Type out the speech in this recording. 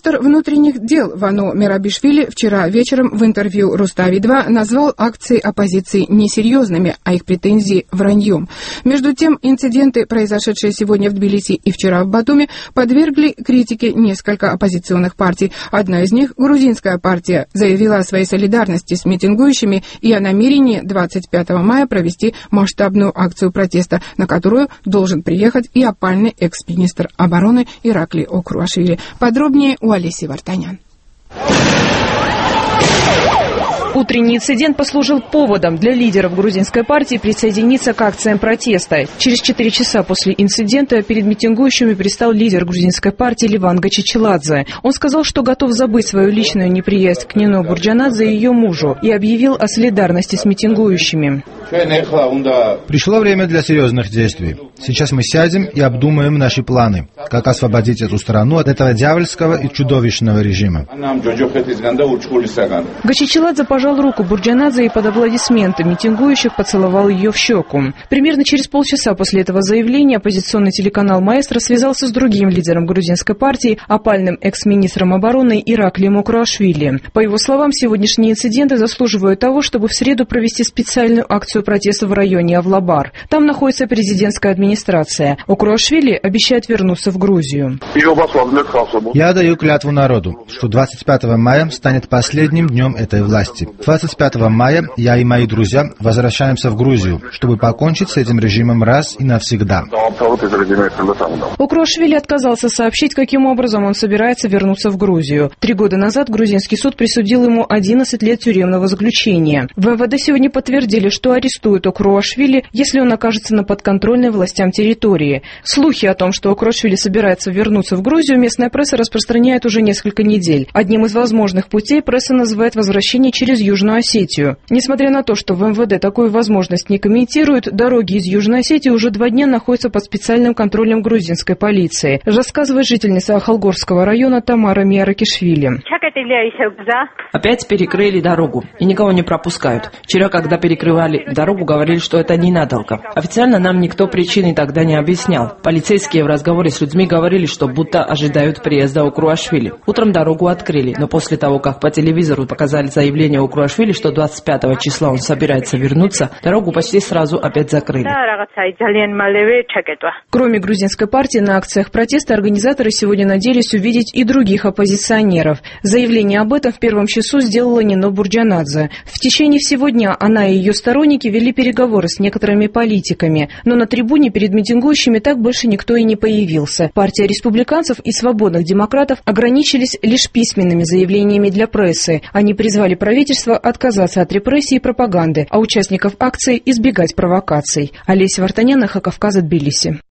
Министр внутренних дел Вано Мерабишвили вчера вечером в интервью Рустави-2 назвал акции оппозиции несерьезными, а их претензии враньем. Между тем, инциденты, произошедшие сегодня в Тбилиси и вчера в Батуми, подвергли критике несколько оппозиционных партий. Одна из них, грузинская партия, заявила о своей солидарности с митингующими и о намерении 25 мая провести масштабную акцию протеста, на которую должен приехать и опальный экс-министр обороны Иракли Окруашвили. Подробнее у Олеси Вартанян. Утренний инцидент послужил поводом для лидеров грузинской партии присоединиться к акциям протеста. Через 4 часа после инцидента перед митингующими предстал лидер грузинской партии Леван Гачичеладзе. Он сказал, что готов забыть свою личную неприязнь к Нино Бурджанадзе и ее мужу, и объявил о солидарности с митингующими. Пришло время для серьезных действий. Сейчас мы сядем и обдумаем наши планы, как освободить эту страну от этого дьявольского и чудовищного режима. Гачичеладзе пожал руку Бурджанадзе и под аплодисменты митингующих поцеловал ее в щеку. Примерно через полчаса после этого заявления оппозиционный телеканал «Маэстро» связался с другим лидером грузинской партии, опальным экс-министром обороны Ираклием Окруашвили. По его словам, сегодняшние инциденты заслуживают того, чтобы в среду провести специальную акцию протеста в районе Авлабар. Там находится президентская администрация. Окруашвили обещает вернуться в Грузию. Я даю клятву народу, что 25 мая станет последним днем этой власти. 25 мая я и мои друзья возвращаемся в Грузию, чтобы покончить с этим режимом раз и навсегда. Окруашвили отказался сообщить, каким образом он собирается вернуться в Грузию. 3 года назад грузинский суд присудил ему 11 лет тюремного заключения. В МВД сегодня подтвердили, что арестуют Окруашвили, если он окажется на подконтрольной властям территории. Слухи о том, что Окруашвили собирается вернуться в Грузию, местная пресса распространяет уже несколько недель. Одним из возможных путей пресса называет возвращение через Южную Осетию. Несмотря на то, что в МВД такую возможность не комментируют, дороги из Южной Осетии уже 2 дня находятся под специальным контролем грузинской полиции, рассказывает жительница Ахалгорского района Тамара Миаракишвили. Опять перекрыли дорогу и никого не пропускают. Вчера, когда перекрывали дорогу, говорили, что это ненадолго. Официально нам никто причины тогда не объяснял. Полицейские в разговоре с людьми говорили, что будто ожидают приезда Окруашвили. Утром дорогу открыли, но после того, как по телевизору показали заявление Окруашвили, что 25 числа он собирается вернуться, дорогу почти сразу опять закрыли. Кроме грузинской партии, на акциях протеста организаторы сегодня надеялись увидеть и других оппозиционеров. Заявление об этом в первом часу сделала Нино Бурджанадзе. В течение всего дня она и ее сторонники вели переговоры с некоторыми политиками, но на трибуне перед митингующими так больше никто и не появился. Партия республиканцев и свободных демократов ограничились лишь письменными заявлениями для прессы. Они призвали правительство отказаться от репрессий и пропаганды, а участников акции избегать провокаций. Олеся Вартанян, Эхо Кавказа, Тбилиси.